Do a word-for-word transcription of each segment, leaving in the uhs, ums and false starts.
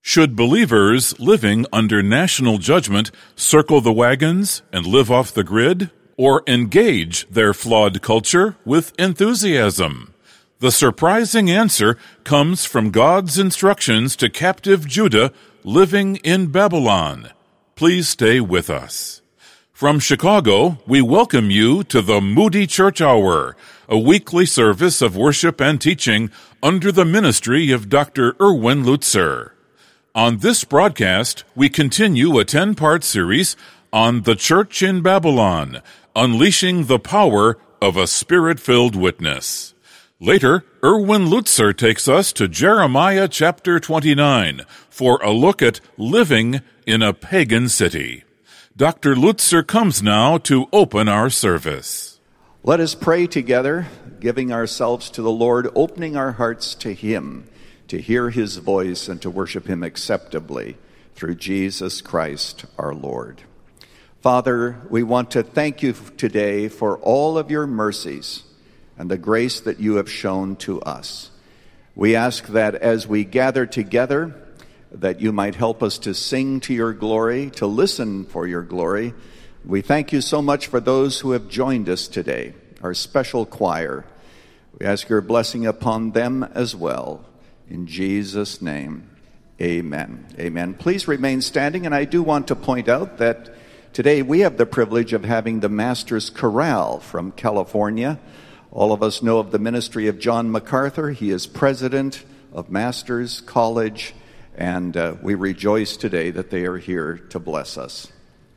Should believers living under national judgment circle the wagons and live off the grid, or engage their flawed culture with enthusiasm? The surprising answer comes from God's instructions to captive Judah living in Babylon. Please stay with us. From Chicago, we welcome you to the Moody Church Hour, a weekly service of worship and teaching under the ministry of Doctor Erwin Lutzer. On this broadcast, we continue a ten-part series on the Church in Babylon, unleashing the power of a Spirit-filled witness. Later, Erwin Lutzer takes us to Jeremiah chapter twenty-nine for a look at living in a pagan city. Doctor Lutzer comes now to open our service. Let us pray together, giving ourselves to the Lord, opening our hearts to Him, to hear His voice and to worship Him acceptably through Jesus Christ our Lord. Father, we want to thank you today for all of your mercies and the grace that you have shown to us. We ask that as we gather together, that you might help us to sing to your glory, to listen for your glory. We thank you so much for those who have joined us today, our special choir. We ask your blessing upon them as well. In Jesus' name, amen. Amen. Please remain standing, and I do want to point out that today we have the privilege of having the Master's Chorale from California. All of us know of the ministry of John MacArthur. He is president of Masters College, and uh, we rejoice today that they are here to bless us.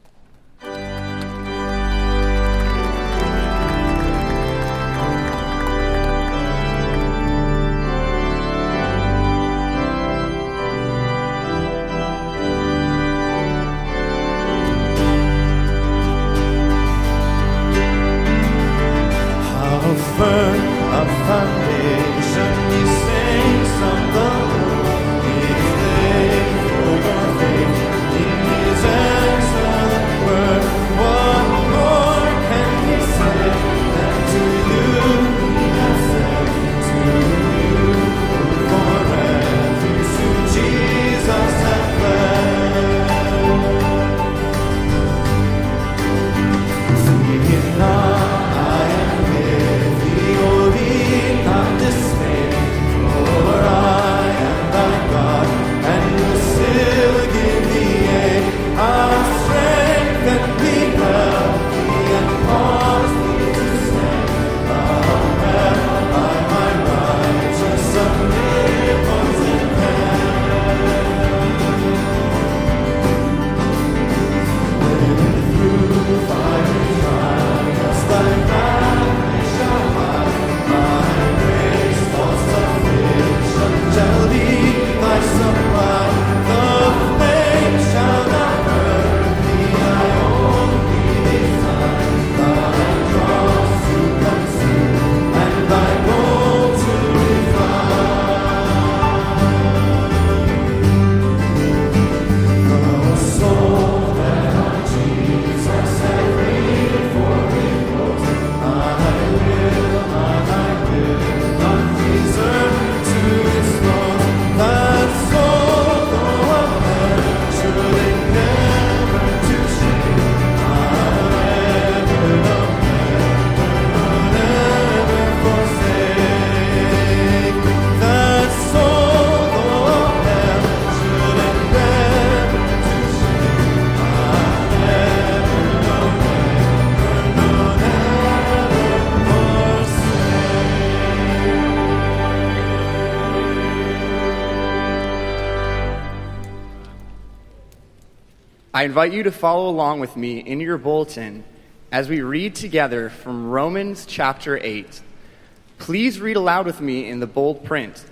I invite you to follow along with me in your bulletin as we read together from Romans chapter eight. Please read aloud with me in the bold print.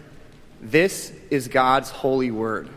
This is God's holy word.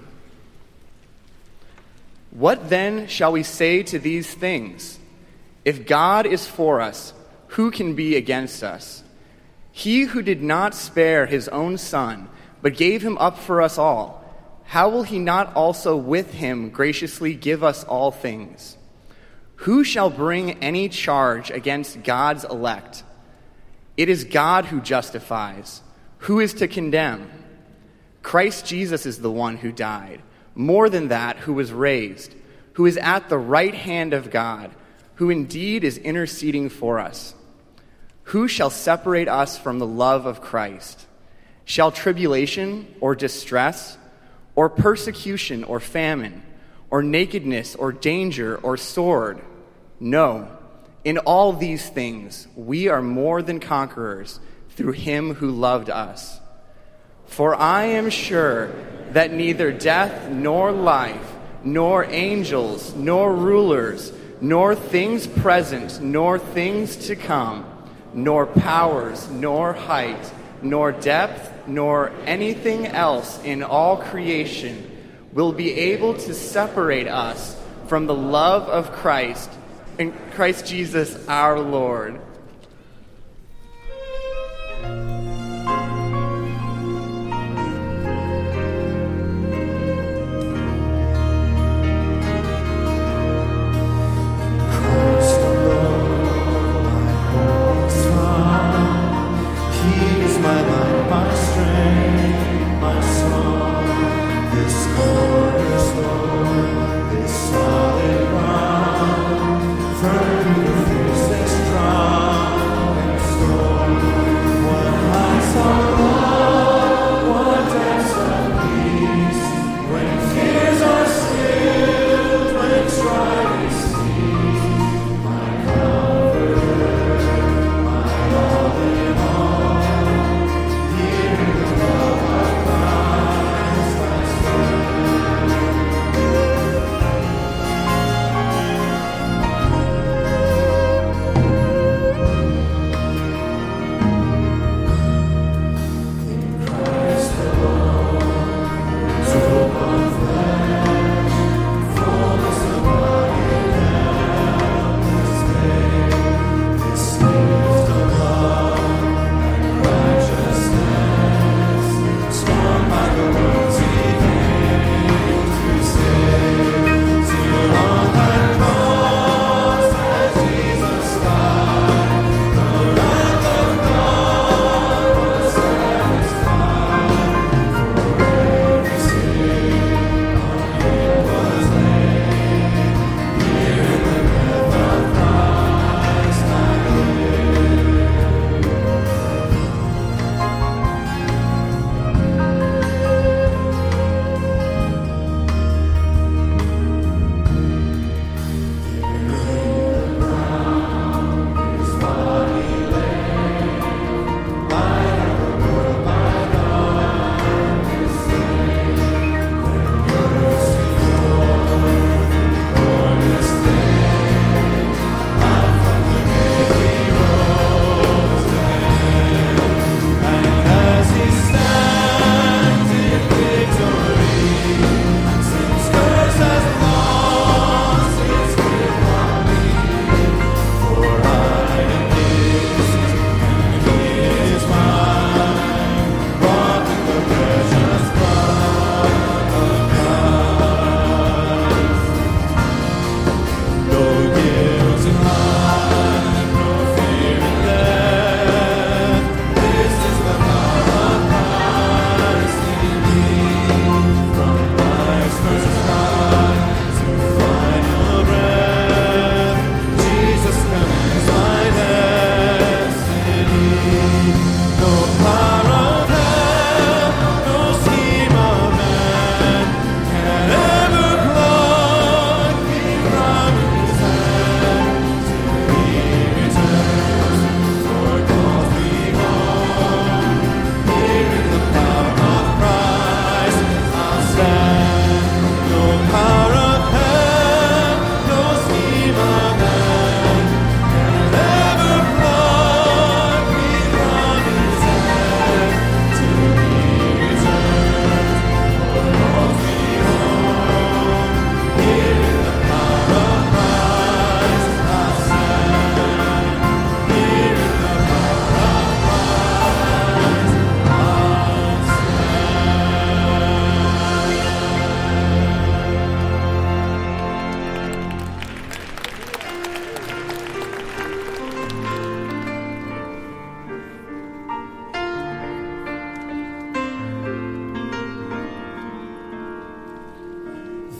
What then shall we say to these things? If God is for us, who can be against us? He who did not spare his own son, but gave him up for us all, how will he not also with him graciously give us all things? Who shall bring any charge against God's elect? It is God who justifies. Who is to condemn? Christ Jesus is the one who died, more than that, who was raised, who is at the right hand of God, who indeed is interceding for us. Who shall separate us from the love of Christ? Shall tribulation or distress, or persecution or famine, or nakedness or danger or sword? No, in all these things we are more than conquerors through him who loved us. For I am sure that neither death nor life, nor angels, nor rulers, nor things present, nor things to come, nor powers, nor height, nor depth, nor anything else in all creation will be able to separate us from the love of Christ, in Christ Jesus our Lord.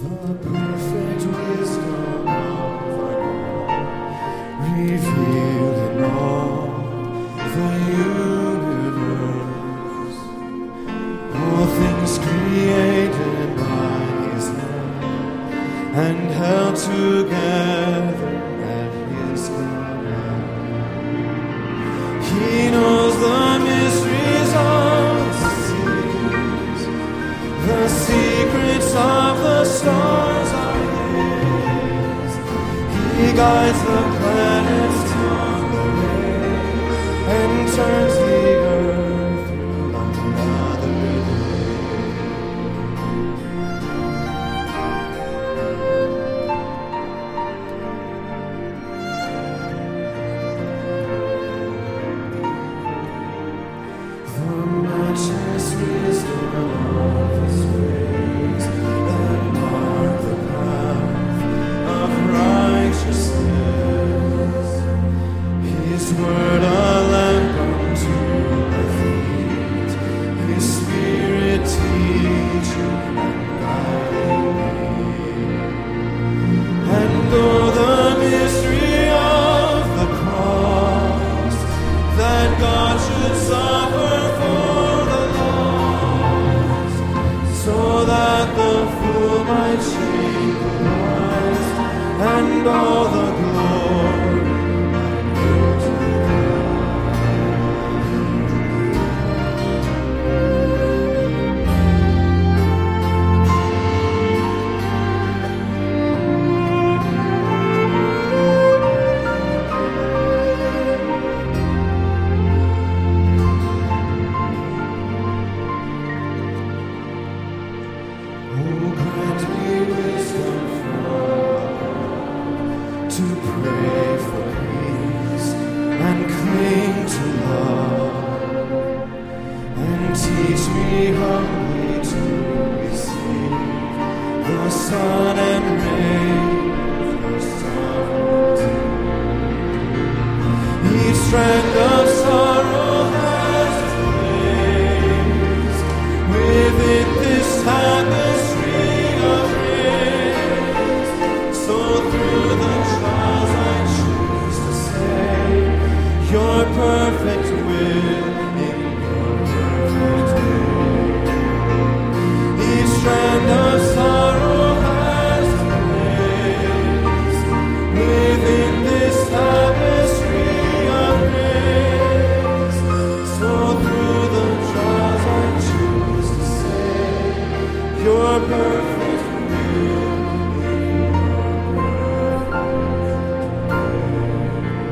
The perfect wisdom of our God, revealed in all the universe, all things created by His hand and held together at His command. He knows the mysteries of the seas, the secrets of the stars are His. He guides the planets on the way and turns the earth through another day. The matchless wisdom of His ways that mark the path of righteousness. His word a lamp unto my feet, His Spirit teaching and guiding me. And oh, the mystery of the cross, that God should suffer for the lost, so that the fool might shame the wise, and all the glory might go to Oh, grant me wisdom from to pray for peace and cling to love, and teach me humbly to receive the sun and rain of your sovereignty. Each strand of sorrow has its place within this tapestry of grace. So through the trials I choose to say your perfect will in your perfect way. Each strand of sorrow has a place within this tapestry of grace. So through the trials I choose to say your perfect will in your perfect way.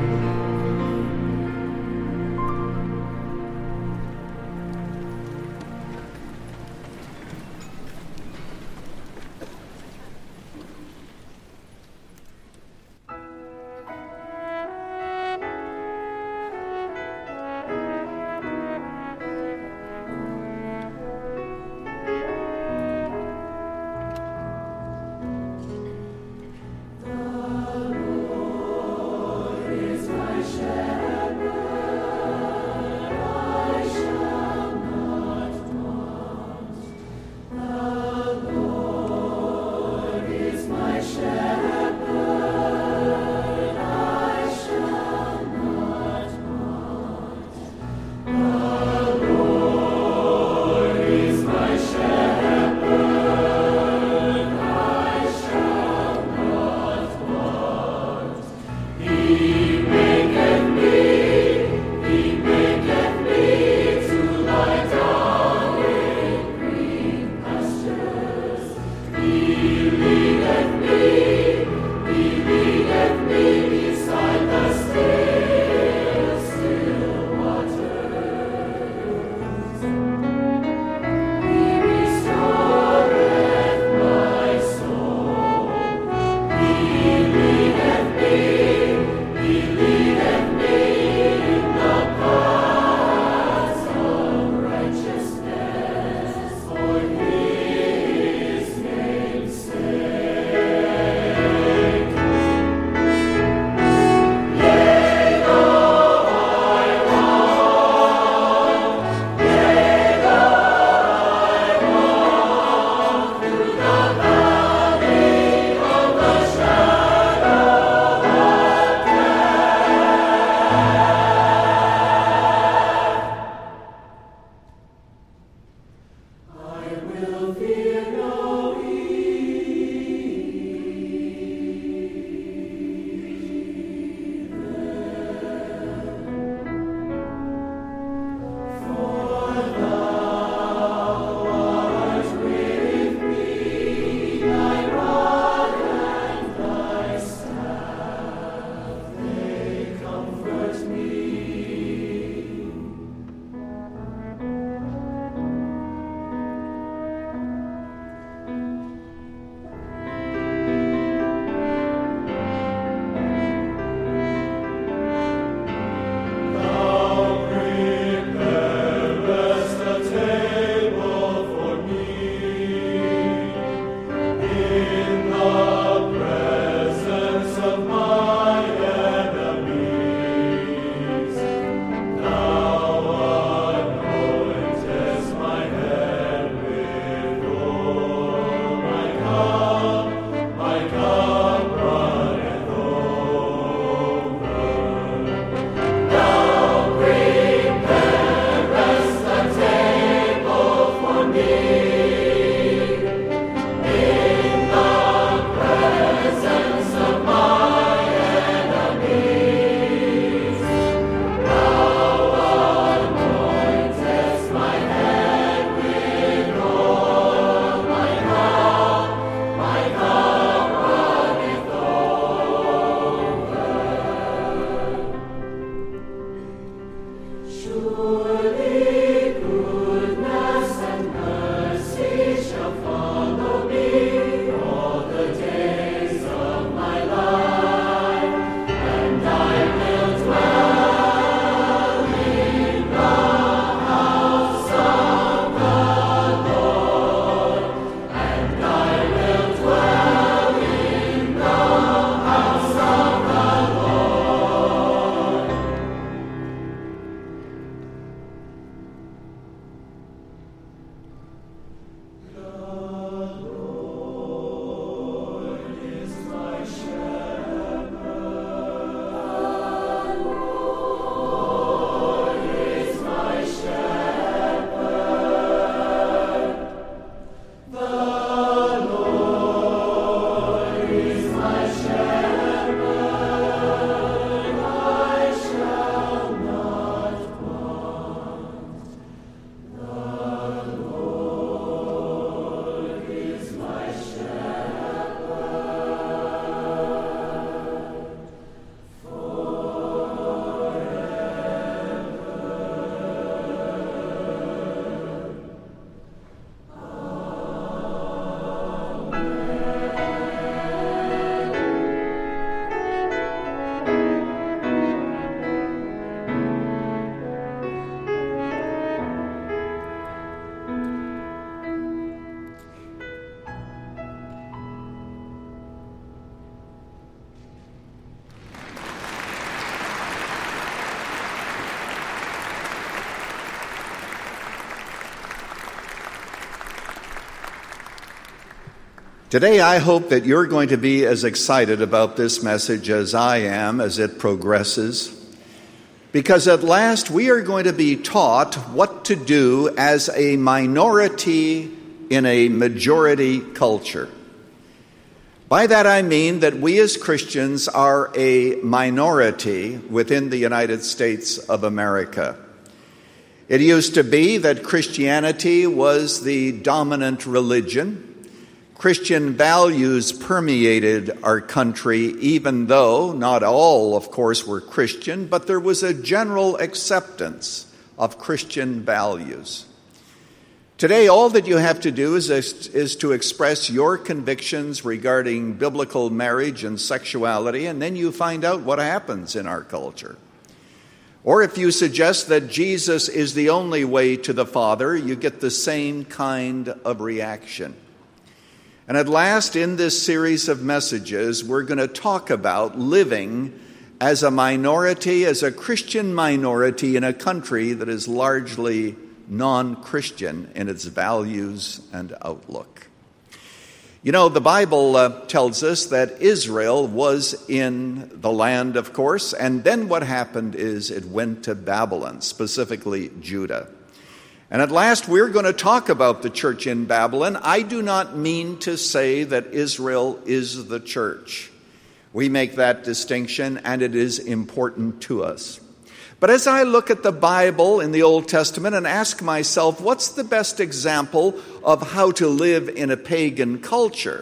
Today, I hope that you're going to be as excited about this message as I am as it progresses, because at last we are going to be taught what to do as a minority in a majority culture. By that I mean that we as Christians are a minority within the United States of America. It used to be that Christianity was the dominant religion. Christian values permeated our country, even though not all, of course, were Christian, but there was a general acceptance of Christian values. Today, all that you have to do is, is to express your convictions regarding biblical marriage and sexuality, and then you find out what happens in our culture. Or if you suggest that Jesus is the only way to the Father, you get the same kind of reaction. And at last, in this series of messages, we're going to talk about living as a minority, as a Christian minority in a country that is largely non-Christian in its values and outlook. You know, the Bible uh, tells us that Israel was in the land, of course, and then what happened is it went to Babylon, specifically Judah. And at last, we're going to talk about the church in Babylon. I do not mean to say that Israel is the church. We make that distinction, and it is important to us. But as I look at the Bible in the Old Testament and ask myself, what's the best example of how to live in a pagan culture?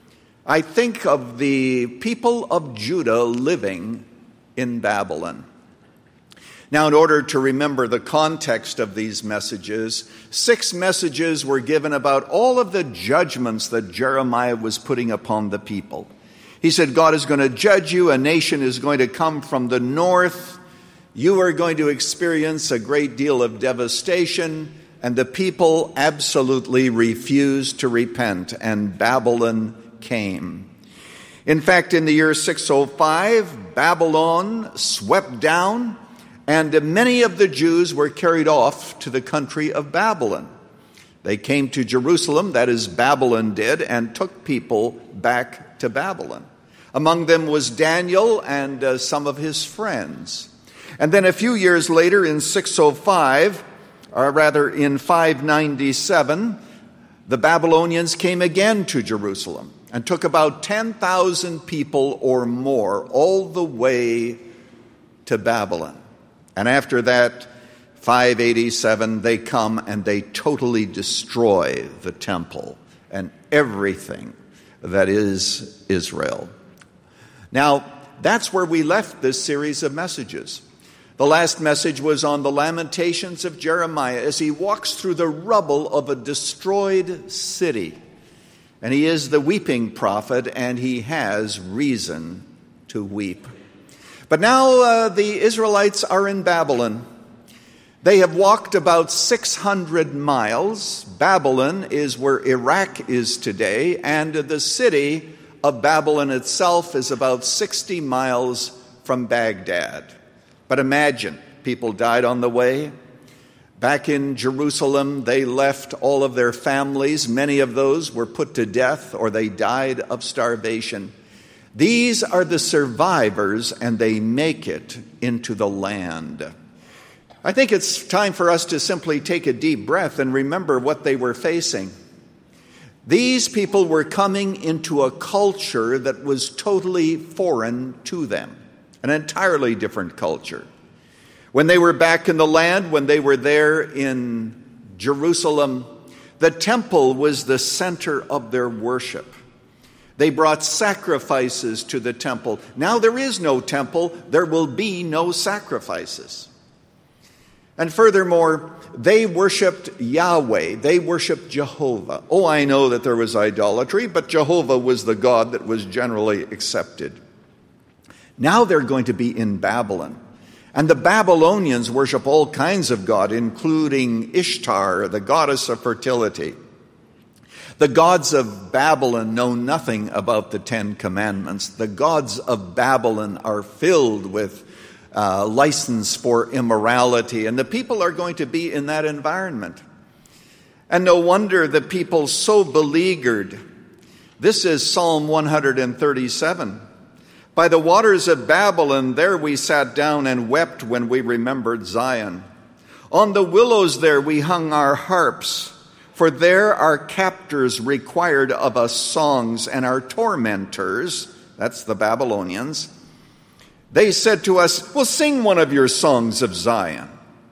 I think of the people of Judah living in Babylon. Now, in order to remember the context of these messages, six messages were given about all of the judgments that Jeremiah was putting upon the people. He said, God is going to judge you. A nation is going to come from the north. You are going to experience a great deal of devastation. And the people absolutely refused to repent, and Babylon came. In fact, in the year six oh five, Babylon swept down, and many of the Jews were carried off to the country of Babylon. They came to Jerusalem, that is, Babylon did, and took people back to Babylon. Among them was Daniel and uh, some of his friends. And then a few years later, in six oh five, or rather in five ninety-seven, the Babylonians came again to Jerusalem and took about ten thousand people or more all the way to Babylon. And after that, five eighty-seven, they come and they totally destroy the temple and everything that is Israel. Now, that's where we left this series of messages. The last message was on the Lamentations of Jeremiah as he walks through the rubble of a destroyed city. And he is the weeping prophet, and he has reason to weep. But now uh, the Israelites are in Babylon. They have walked about six hundred miles. Babylon is where Iraq is today, and the city of Babylon itself is about sixty miles from Baghdad. But imagine, people died on the way. Back in Jerusalem, they left all of their families. Many of those were put to death or they died of starvation. These are the survivors, and they make it into the land. I think it's time for us to simply take a deep breath and remember what they were facing. These people were coming into a culture that was totally foreign to them, an entirely different culture. When they were back in the land, when they were there in Jerusalem, the temple was the center of their worship. They brought sacrifices to the temple. Now there is no temple, there will be no sacrifices. And furthermore, they worshiped Yahweh. They worshiped Jehovah. Oh, I know that there was idolatry, but Jehovah was the God that was generally accepted. Now they're going to be in Babylon. And the Babylonians worship all kinds of God, including Ishtar, the goddess of fertility. The gods of Babylon know nothing about the Ten Commandments. The gods of Babylon are filled with uh, license for immorality, and the people are going to be in that environment. And no wonder the people so beleaguered. This is Psalm one thirty-seven. By the waters of Babylon, there we sat down and wept when we remembered Zion. On the willows there we hung our harps. For there our captors required of us songs, and our tormentors, that's the Babylonians, they said to us, well, sing one of your songs of Zion.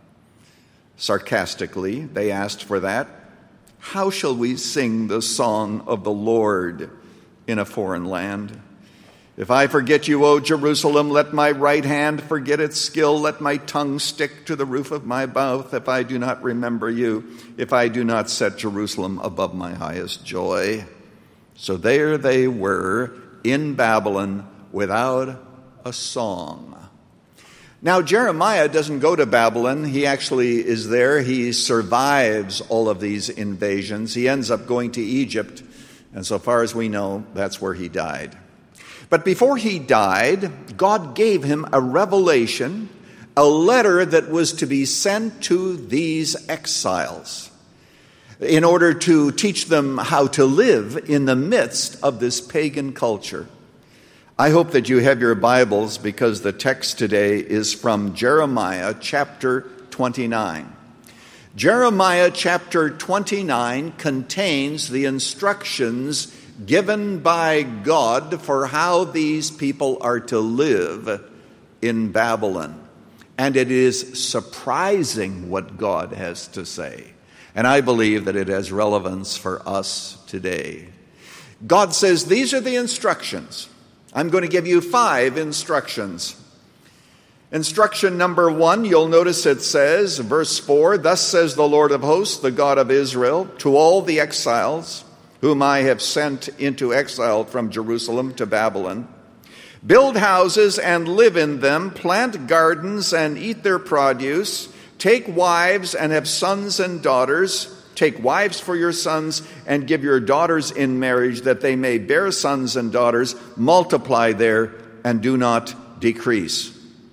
Sarcastically, they asked for that. How shall we sing the song of the Lord in a foreign land? If I forget you, O Jerusalem, let my right hand forget its skill. Let my tongue stick to the roof of my mouth if I do not remember you, if I do not set Jerusalem above my highest joy. So there they were in Babylon without a song. Now, Jeremiah doesn't go to Babylon. He actually is there. He survives all of these invasions. He ends up going to Egypt, and so far as we know, that's where he died. But before he died, God gave him a revelation, a letter that was to be sent to these exiles in order to teach them how to live in the midst of this pagan culture. I hope that you have your Bibles, because the text today is from Jeremiah chapter twenty-nine. Jeremiah chapter twenty-nine contains the instructions given by God for how these people are to live in Babylon. And it is surprising what God has to say. And I believe that it has relevance for us today. God says, these are the instructions. I'm going to give you five instructions. Instruction number one, you'll notice it says, verse four, thus says the Lord of hosts, the God of Israel, to all the exiles whom I have sent into exile from Jerusalem to Babylon, build houses and live in them, plant gardens and eat their produce, take wives and have sons and daughters, take wives for your sons and give your daughters in marriage that they may bear sons and daughters, multiply there and do not decrease.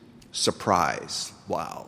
Surprise. Wow.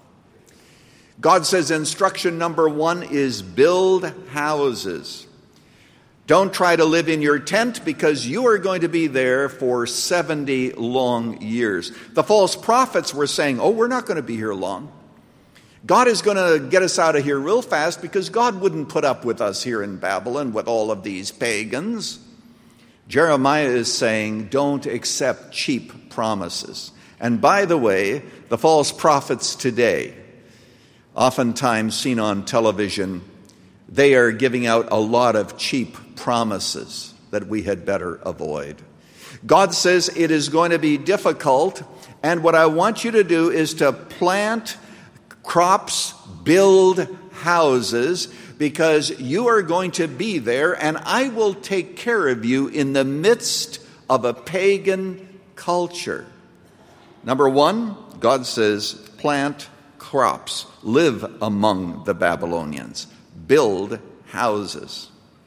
God says instruction number one is build houses. Don't try to live in your tent because you are going to be there for seventy long years. The false prophets were saying, oh, we're not going to be here long. God is going to get us out of here real fast because God wouldn't put up with us here in Babylon with all of these pagans. Jeremiah is saying, don't accept cheap promises. And by the way, the false prophets today, oftentimes seen on television, they are giving out a lot of cheap promises that we had better avoid. God says it is going to be difficult, and what I want you to do is to plant crops, build houses, because you are going to be there, and I will take care of you in the midst of a pagan culture. Number one, God says, plant crops, live among the Babylonians, build houses.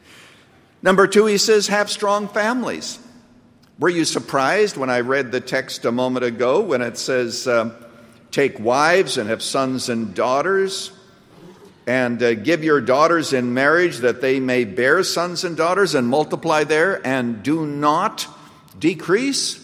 Number two, he says, have strong families. Were you surprised when I read the text a moment ago when it says, uh, take wives and have sons and daughters, and uh, give your daughters in marriage that they may bear sons and daughters and multiply there and do not decrease?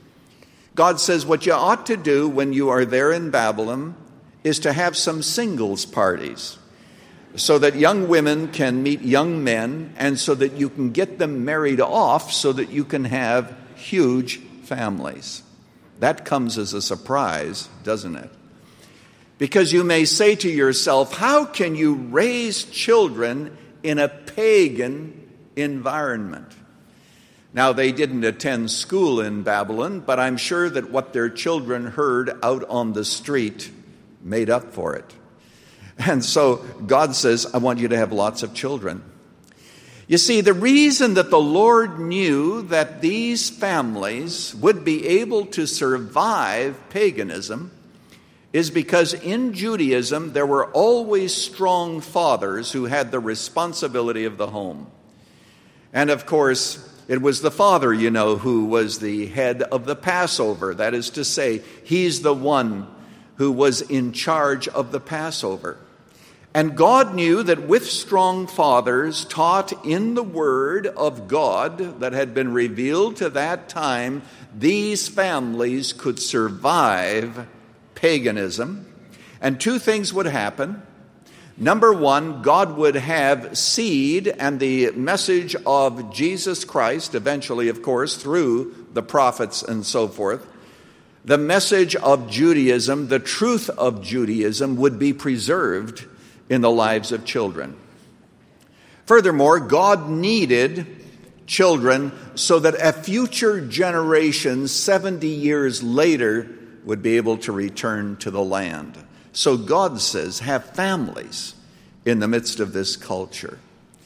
God says what you ought to do when you are there in Babylon is to have some singles parties so that young women can meet young men and so that you can get them married off so that you can have huge families. That comes as a surprise, doesn't it? Because you may say to yourself, how can you raise children in a pagan environment? Now, they didn't attend school in Babylon, but I'm sure that what their children heard out on the street made up for it. And so God says, I want you to have lots of children. You see, the reason that the Lord knew that these families would be able to survive paganism is because in Judaism there were always strong fathers who had the responsibility of the home. And of course, it was the father, you know, who was the head of the Passover. That is to say, he's the one who was in charge of the Passover. And God knew that with strong fathers taught in the Word of God that had been revealed to that time, these families could survive paganism. And two things would happen. Number one, God would have seed and the message of Jesus Christ, eventually, of course, through the prophets and so forth. The message of Judaism, the truth of Judaism, would be preserved in the lives of children. Furthermore, God needed children so that a future generation, seventy years later, would be able to return to the land. So God says, have families in the midst of this culture.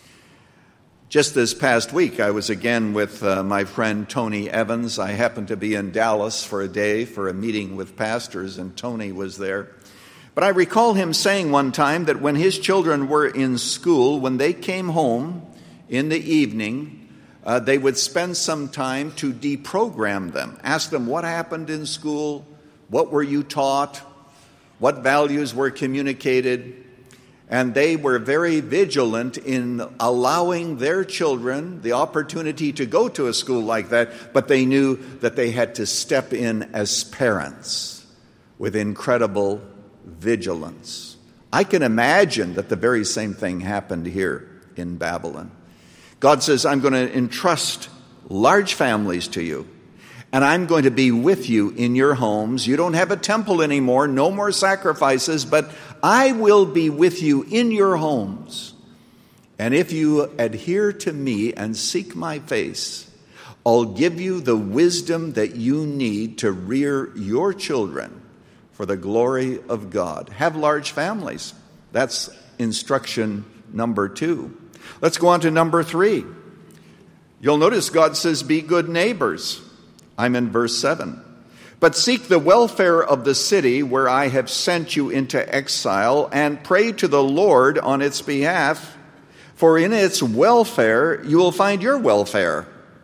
Just this past week, I was again with uh, my friend Tony Evans. I happened to be in Dallas for a day for a meeting with pastors, and Tony was there. But I recall him saying one time that when his children were in school, when they came home in the evening, uh, they would spend some time to deprogram them, ask them what happened in school, what were you taught, what values were communicated. And they were very vigilant in allowing their children the opportunity to go to a school like that, but they knew that they had to step in as parents with incredible vigilance. I can imagine that the very same thing happened here in Babylon. God says, I'm going to entrust large families to you, and I'm going to be with you in your homes. You don't have a temple anymore, no more sacrifices, but I will be with you in your homes. And if you adhere to me and seek my face, I'll give you the wisdom that you need to rear your children for the glory of God. Have large families. That's instruction number two. Let's go on to number three. You'll notice God says, be good neighbors. I'm in verse seven. But seek the welfare of the city where I have sent you into exile, and pray to the Lord on its behalf, for in its welfare you will find your welfare.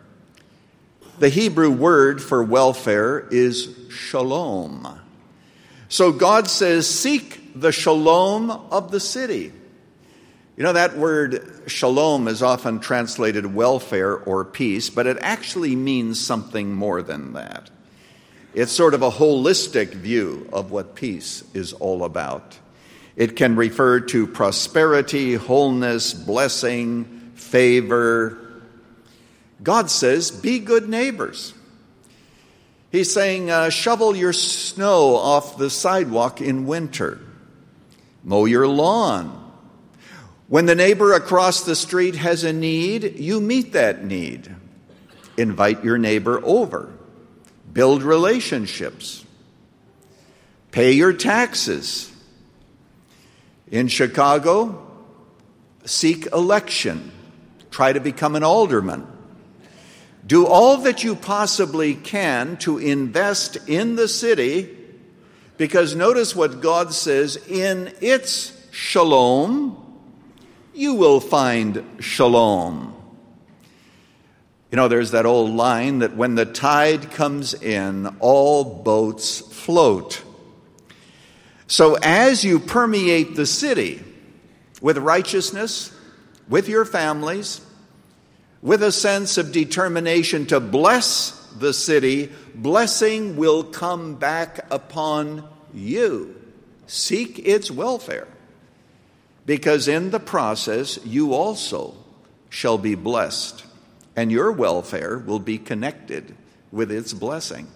The Hebrew word for welfare is shalom. So God says, seek the shalom of the city. You know, that word shalom is often translated welfare or peace, but it actually means something more than that. It's sort of a holistic view of what peace is all about. It can refer to prosperity, wholeness, blessing, favor. God says, be good neighbors. He's saying, uh, shovel your snow off the sidewalk in winter. Mow your lawn. When the neighbor across the street has a need, you meet that need. Invite your neighbor over. Build relationships. Pay your taxes. In Chicago, seek election. Try to become an alderman. Do all that you possibly can to invest in the city, because notice what God says, in its shalom, you will find shalom. You know, there's that old line that when the tide comes in, all boats float. So as you permeate the city with righteousness, with your families, with a sense of determination to bless the city, blessing will come back upon you. Seek its welfare, because in the process you also shall be blessed, and your welfare will be connected with its blessing.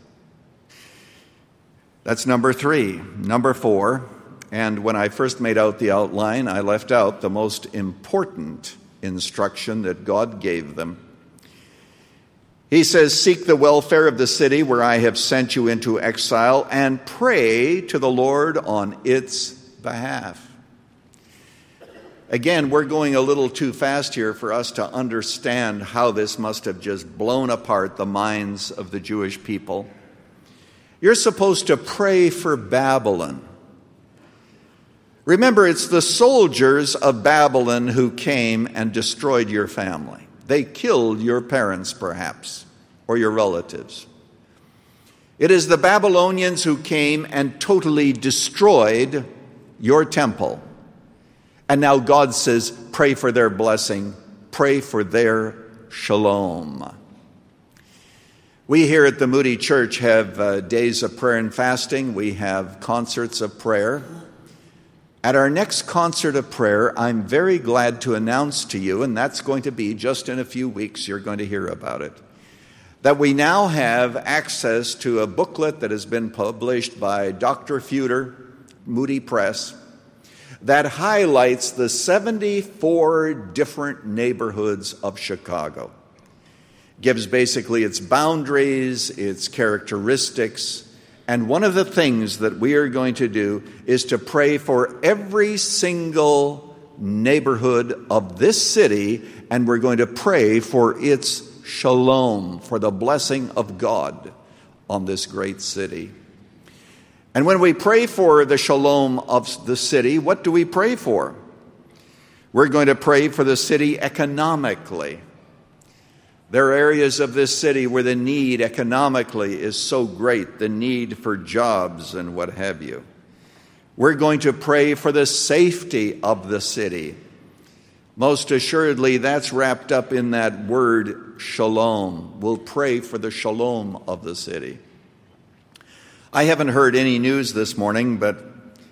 That's number three. Number four, and when I first made out the outline, I left out the most important instruction that God gave them. He says, seek the welfare of the city where I have sent you into exile, and pray to the Lord on its behalf. Again, we're going a little too fast here for us to understand how this must have just blown apart the minds of the Jewish people. You're supposed to pray for Babylon. Remember, it's the soldiers of Babylon who came and destroyed your family. They killed your parents, perhaps, or your relatives. It is the Babylonians who came and totally destroyed your temple. And now God says, pray for their blessing, pray for their shalom. We here at the Moody Church have uh, days of prayer and fasting. We have concerts of prayer. At our next concert of prayer, I'm very glad to announce to you, and that's going to be just in a few weeks, you're going to hear about it, that we now have access to a booklet that has been published by Doctor Feuder, Moody Press, that highlights the seventy-four different neighborhoods of Chicago. Gives basically its boundaries, its characteristics. And one of the things that we are going to do is to pray for every single neighborhood of this city, and we're going to pray for its shalom, for the blessing of God on this great city. And when we pray for the shalom of the city, what do we pray for? We're going to pray for the city economically. There are areas of this city where the need economically is so great, the need for jobs and what have you. We're going to pray for the safety of the city. Most assuredly, that's wrapped up in that word shalom. We'll pray for the shalom of the city. I haven't heard any news this morning, but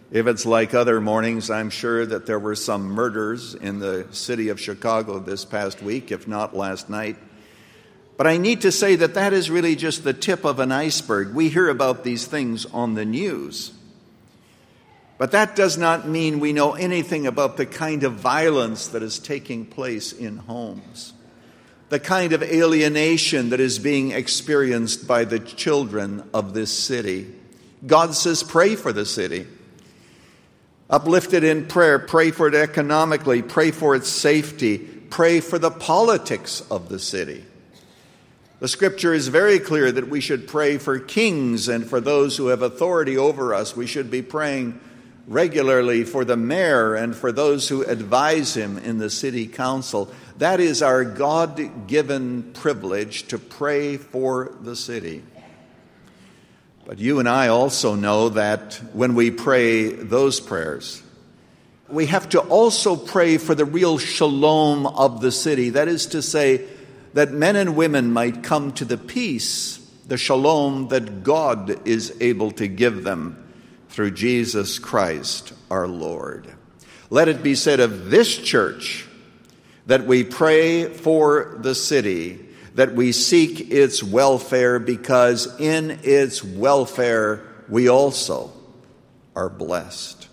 If it's like other mornings, I'm sure that there were some murders in the city of Chicago this past week, if not last night. But I need to say that that is really just the tip of an iceberg. We hear about these things on the news. But that does not mean we know anything about the kind of violence that is taking place in homes, the kind of alienation that is being experienced by the children of this city. God says, pray for the city. Uplift it in prayer. Pray for it economically. Pray for its safety. Pray for the politics of the city. The scripture is very clear that we should pray for kings and for those who have authority over us. We should be praying regularly for the mayor and for those who advise him in the city council. That is our God-given privilege to pray for the city. But you and I also know that when we pray those prayers, we have to also pray for the real shalom of the city. That is to say, that men and women might come to the peace, the shalom that God is able to give them through Jesus Christ our Lord. Let it be said of this church that we pray for the city, that we seek its welfare, because in its welfare we also are blessed.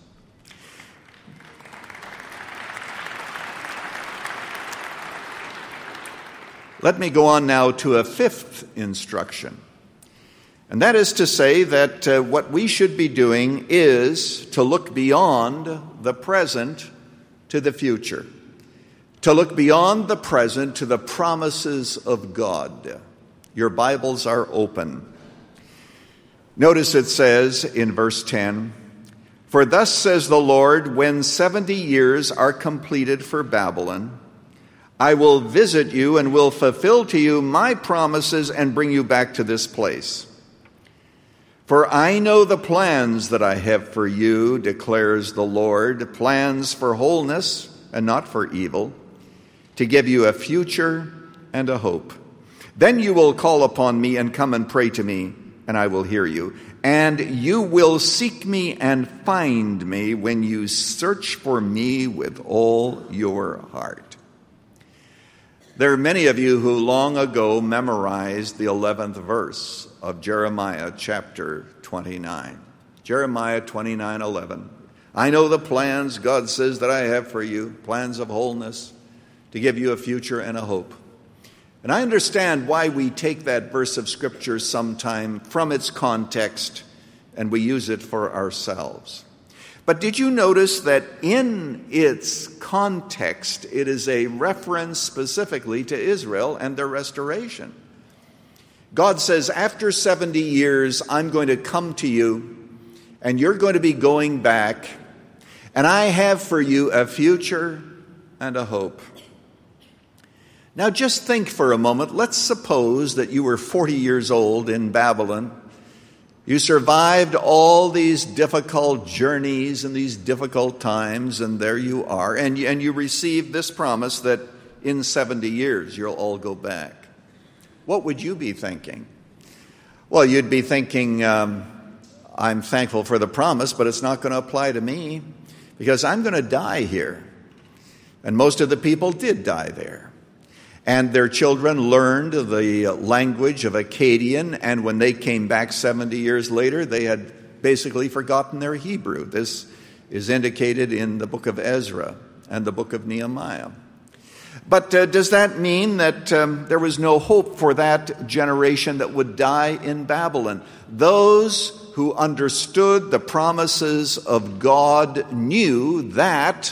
Let me go on now to a fifth instruction. And that is to say that uh, what we should be doing is to look beyond the present to the future. To look beyond the present to the promises of God. Your Bibles are open. Notice it says in verse ten, "For thus says the Lord, when seventy years are completed for Babylon, I will visit you and will fulfill to you my promises and bring you back to this place. For I know the plans that I have for you, declares the Lord, plans for wholeness and not for evil, to give you a future and a hope. Then you will call upon me and come and pray to me, and I will hear you. And you will seek me and find me when you search for me with all your heart." There are many of you who long ago memorized the eleventh verse of Jeremiah chapter twenty-nine. Jeremiah twenty-nine eleven. "I know the plans, God says, that I have for you, plans of wholeness, to give you a future and a hope." And I understand why we take that verse of Scripture sometime from its context and we use it for ourselves. But did you notice that in its context, it is a reference specifically to Israel and their restoration? God says, after seventy years, I'm going to come to you, and you're going to be going back, and I have for you a future and a hope. Now just think for a moment. Let's suppose that you were forty years old in Babylon. You survived all these difficult journeys and these difficult times, and there you are. And you, and you received this promise that in seventy years you'll all go back. What would you be thinking? Well, you'd be thinking, um, I'm thankful for the promise, but it's not going to apply to me because I'm going to die here. And most of the people did die there. And their children learned the language of Akkadian, and when they came back seventy years later, they had basically forgotten their Hebrew. This is indicated in the book of Ezra and the book of Nehemiah. But uh, does that mean that um, there was no hope for that generation that would die in Babylon? Those who understood the promises of God knew that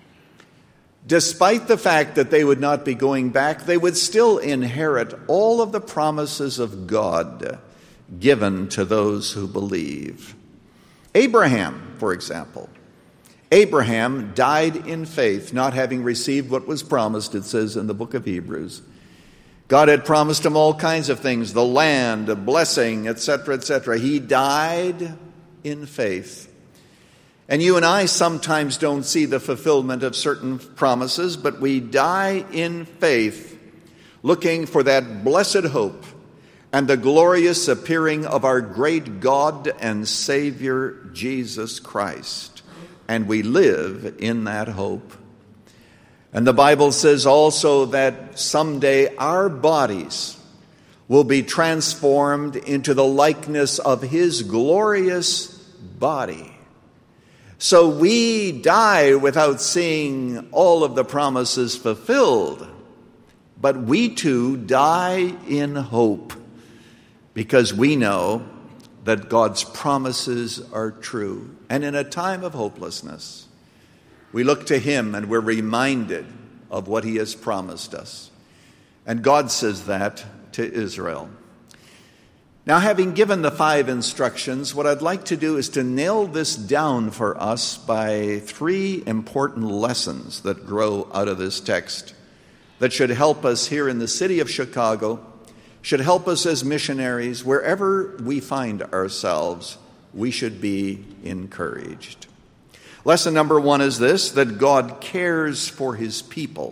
despite the fact that they would not be going back, they would still inherit all of the promises of God given to those who believe. Abraham, for example. Abraham died in faith, not having received what was promised, it says in the book of Hebrews. God had promised him all kinds of things, the land, a blessing, et cetera, et cetera. He died in faith. And you and I sometimes don't see the fulfillment of certain promises, but we die in faith, looking for that blessed hope and the glorious appearing of our great God and Savior, Jesus Christ, and we live in that hope. And the Bible says also that someday our bodies will be transformed into the likeness of his glorious body. So we die without seeing all of the promises fulfilled, but we too die in hope because we know that God's promises are true. And in a time of hopelessness, we look to him and we're reminded of what he has promised us. And God says that to Israel. Now, having given the five instructions, what I'd like to do is to nail this down for us by three important lessons that grow out of this text that should help us here in the city of Chicago, should help us as missionaries. Wherever we find ourselves, we should be encouraged. Lesson number one is this, that God cares for his people.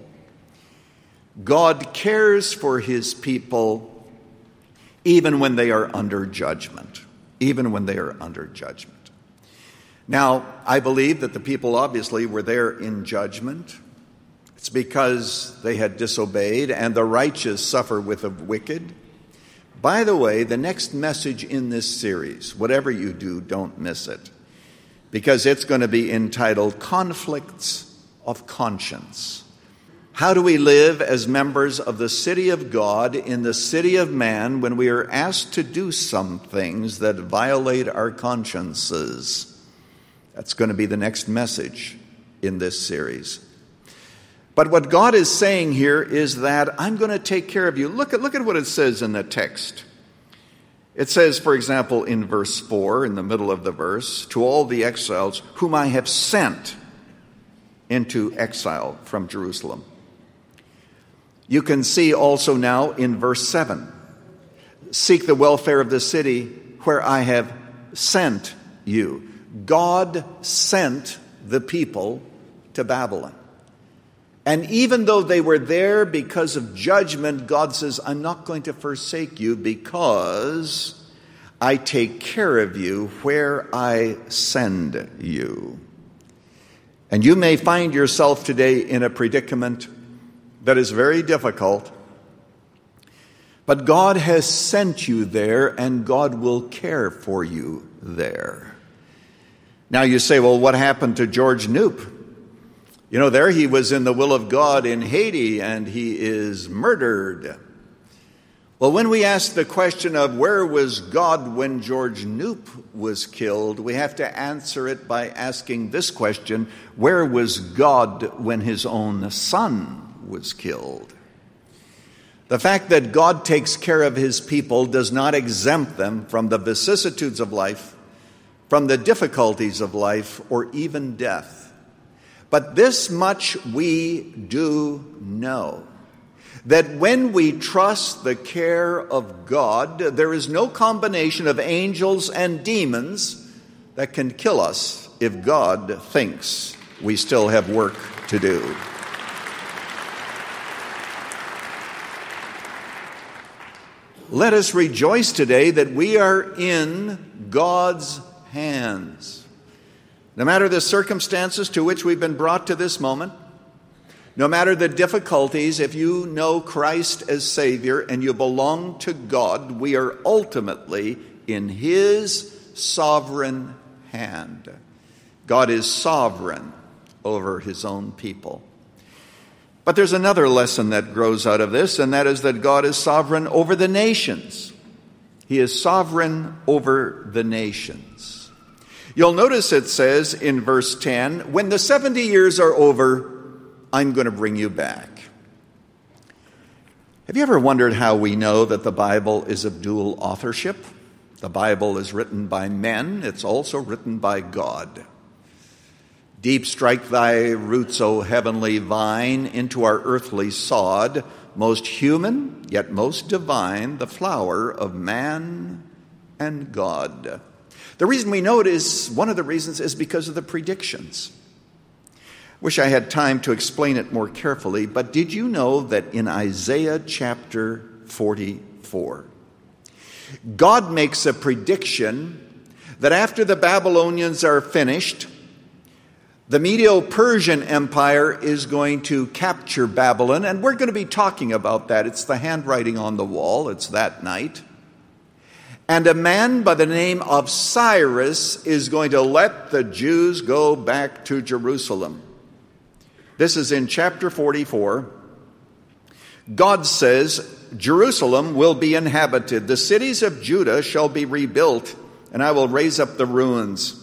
God cares for his people even when they are under judgment. Even when they are under judgment. Now, I believe that the people obviously were there in judgment. It's because they had disobeyed, and the righteous suffer with the wicked. By the way, the next message in this series, whatever you do, don't miss it, because it's going to be entitled Conflicts of Conscience. How do we live as members of the city of God in the city of man when we are asked to do some things that violate our consciences? That's going to be the next message in this series. But what God is saying here is that I'm going to take care of you. Look at, look at what it says in the text. It says, for example, in verse four, in the middle of the verse, to all the exiles whom I have sent into exile from Jerusalem. You can see also now in verse seven, seek the welfare of the city where I have sent you. God sent the people to Babylon. And even though they were there because of judgment, God says, I'm not going to forsake you because I take care of you where I send you. And you may find yourself today in a predicament that is very difficult, but God has sent you there, and God will care for you there. Now you say, well, what happened to George Knoop? You know, there he was in the will of God in Haiti, and he is murdered. Well, when we ask the question of where was God when George Knoop was killed, we have to answer it by asking this question: where was God when his own son was killed? The fact that God takes care of his people does not exempt them from the vicissitudes of life, from the difficulties of life, or even death. But this much we do know, that when we trust the care of God, there is no combination of angels and demons that can kill us if God thinks we still have work to do. Let us rejoice today that we are in God's hands. No matter the circumstances to which we've been brought to this moment, no matter the difficulties, if you know Christ as Savior and you belong to God, we are ultimately in his sovereign hand. God is sovereign over his own people. But there's another lesson that grows out of this, and that is that God is sovereign over the nations. He is sovereign over the nations. You'll notice it says in verse ten, when the seventy years are over, I'm going to bring you back. Have you ever wondered how we know that the Bible is of dual authorship? The Bible is written by men. It's also written by God. Deep strike thy roots, O heavenly vine, into our earthly sod, most human, yet most divine, the flower of man and God. The reason we know it is, one of the reasons is because of the predictions. Wish I had time to explain it more carefully, but did you know that in Isaiah chapter forty-four, God makes a prediction that after the Babylonians are finished, the Medo-Persian Empire is going to capture Babylon, and we're going to be talking about that. It's the handwriting on the wall. It's that night. And a man by the name of Cyrus is going to let the Jews go back to Jerusalem. This is in chapter forty-four. God says, Jerusalem will be inhabited. The cities of Judah shall be rebuilt, and I will raise up the ruins.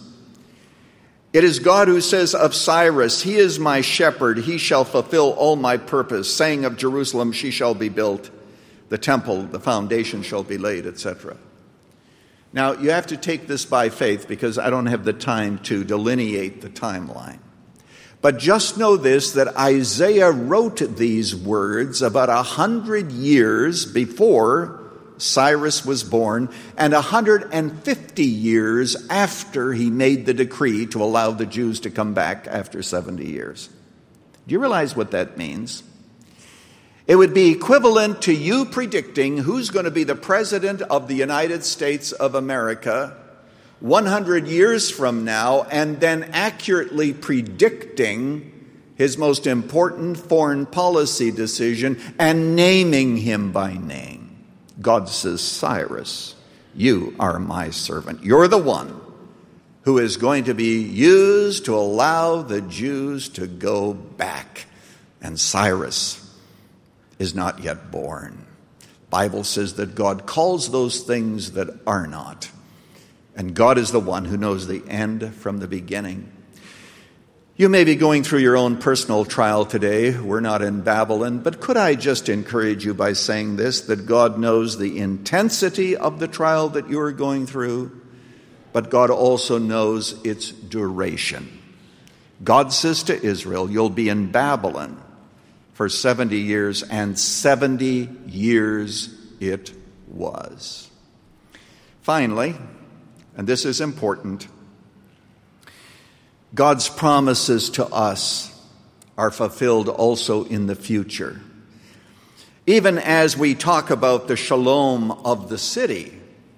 It is God who says of Cyrus, he is my shepherd, he shall fulfill all my purpose, saying of Jerusalem, she shall be built, the temple, the foundation shall be laid, et cetera. Now, you have to take this by faith because I don't have the time to delineate the timeline. But just know this, that Isaiah wrote these words about a hundred years before Cyrus was born, and one hundred fifty years after he made the decree to allow the Jews to come back after seventy years. Do you realize what that means? It would be equivalent to you predicting who's going to be the president of the United States of America one hundred years from now, and then accurately predicting his most important foreign policy decision and naming him by name. God says, Cyrus, you are my servant. You're the one who is going to be used to allow the Jews to go back. And Cyrus is not yet born. The Bible says that God calls those things that are not. And God is the one who knows the end from the beginning. You may be going through your own personal trial today. We're not in Babylon, but could I just encourage you by saying this, that God knows the intensity of the trial that you are going through, but God also knows its duration. God says to Israel, you'll be in Babylon for seventy years, and seventy years it was. Finally, and this is important, God's promises to us are fulfilled also in the future. Even as we talk about the shalom of the city,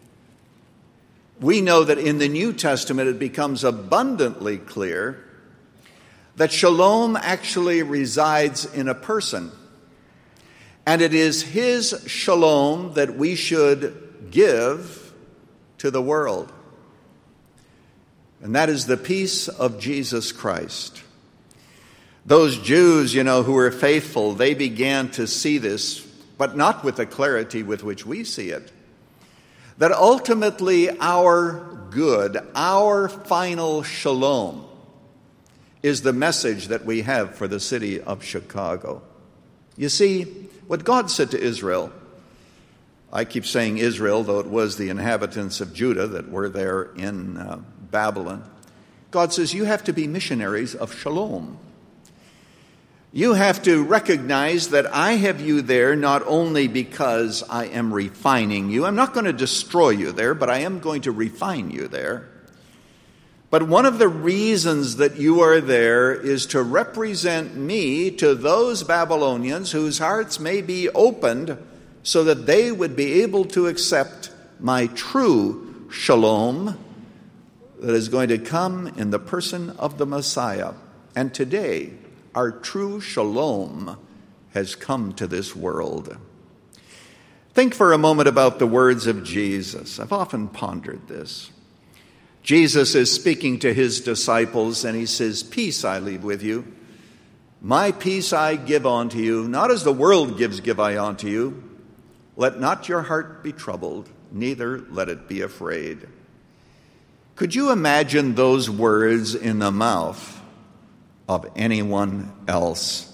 we know that in the New Testament it becomes abundantly clear that shalom actually resides in a person. And it is his shalom that we should give to the world. And that is the peace of Jesus Christ. Those Jews, you know, who were faithful, they began to see this, but not with the clarity with which we see it. That ultimately our good, our final shalom, is the message that we have for the city of Chicago. You see, what God said to Israel, I keep saying Israel, though it was the inhabitants of Judah that were there in uh, Babylon. God says, you have to be missionaries of shalom. You have to recognize that I have you there not only because I am refining you. I'm not going to destroy you there, but I am going to refine you there. But one of the reasons that you are there is to represent me to those Babylonians whose hearts may be opened so that they would be able to accept my true shalom that is going to come in the person of the Messiah. And today, our true shalom has come to this world. Think for a moment about the words of Jesus. I've often pondered this. Jesus is speaking to his disciples, and he says, peace I leave with you. My peace I give unto you. Not as the world gives, give I unto you. Let not your heart be troubled, neither let it be afraid. Could you imagine those words in the mouth of anyone else?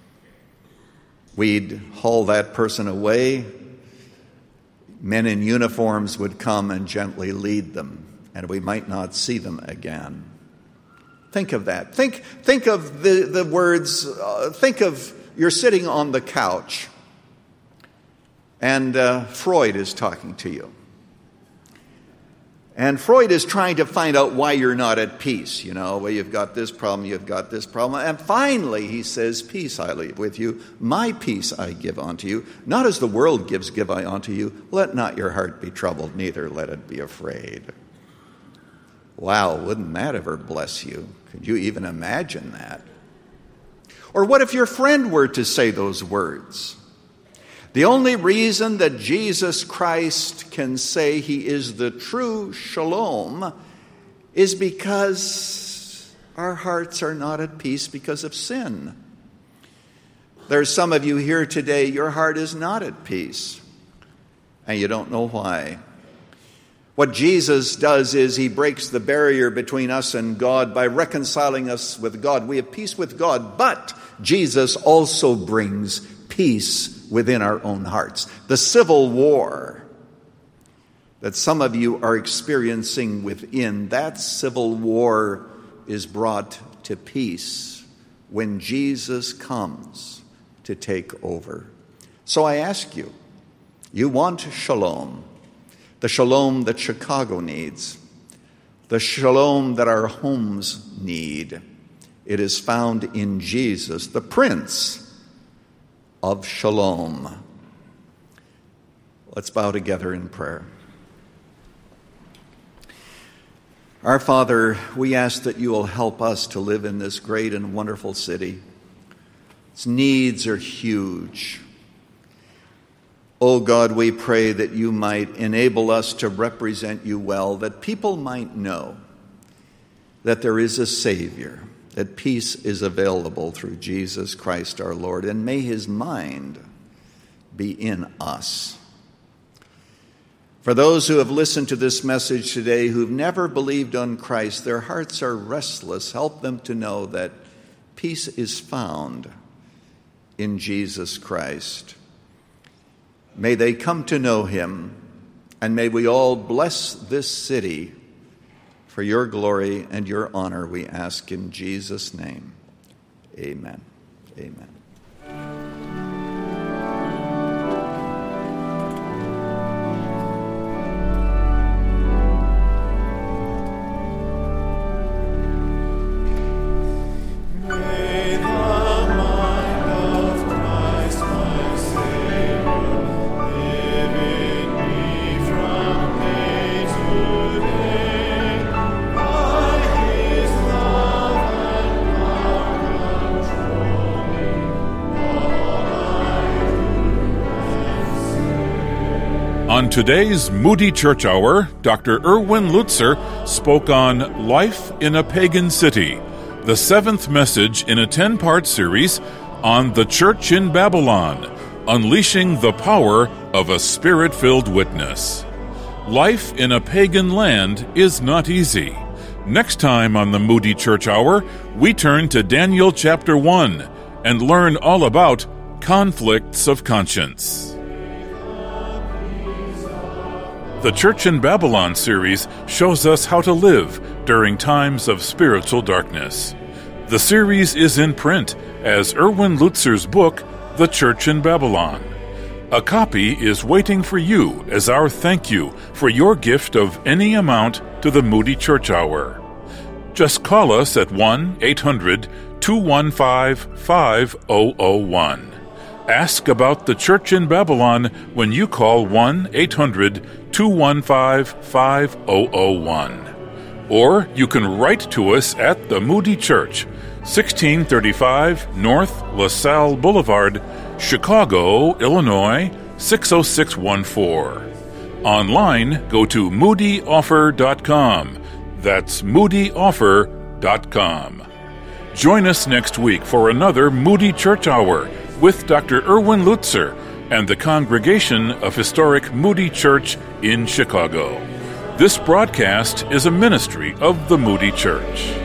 We'd haul that person away. Men in uniforms would come and gently lead them, and we might not see them again. Think of that. Think, think of the, the words, uh, think of you're sitting on the couch, and uh, Freud is talking to you. And Freud is trying to find out why you're not at peace. You know, well, you've got this problem, you've got this problem. And finally, he says, peace I leave with you. My peace I give unto you. Not as the world gives, give I unto you. Let not your heart be troubled, neither let it be afraid. Wow, wouldn't that ever bless you? Could you even imagine that? Or what if your friend were to say those words? The only reason that Jesus Christ can say he is the true shalom is because our hearts are not at peace because of sin. There's some of you here today, your heart is not at peace, and you don't know why. What Jesus does is he breaks the barrier between us and God by reconciling us with God. We have peace with God, but Jesus also brings peace within our own hearts. The civil war that some of you are experiencing within, that civil war is brought to peace when Jesus comes to take over. So I ask you, you want shalom, the shalom that Chicago needs, the shalom that our homes need. It is found in Jesus, the Prince of Shalom. Let's bow together in prayer. Our Father, we ask that you will help us to live in this great and wonderful city. Its needs are huge. Oh God, we pray that you might enable us to represent you well, that people might know that there is a Savior, that peace is available through Jesus Christ our Lord, and may his mind be in us. For those who have listened to this message today who've never believed on Christ, their hearts are restless. Help them to know that peace is found in Jesus Christ. May they come to know him, and may we all bless this city for your glory and your honor, we ask in Jesus' name. Amen. Amen. On today's Moody Church Hour, Doctor Erwin Lutzer spoke on Life in a Pagan City, the seventh message in a ten-part series on the Church in Babylon, unleashing the power of a Spirit-filled witness. Life in a pagan land is not easy. Next time on the Moody Church Hour, we turn to Daniel chapter one and learn all about conflicts of conscience. The Church in Babylon series shows us how to live during times of spiritual darkness. The series is in print as Erwin Lutzer's book, The Church in Babylon. A copy is waiting for you as our thank you for your gift of any amount to the Moody Church Hour. Just call us at one eight hundred two one five five zero zero one. Ask about the Church in Babylon when you call one eight hundred two one five five zero zero one. Or you can write to us at the Moody Church, sixteen thirty-five North LaSalle Boulevard, Chicago, Illinois, six oh six one four. Online, go to moody offer dot com. That's moody offer dot com. Join us next week for another Moody Church Hour with Doctor Erwin Lutzer and the congregation of historic Moody Church in Chicago. This broadcast is a ministry of the Moody Church.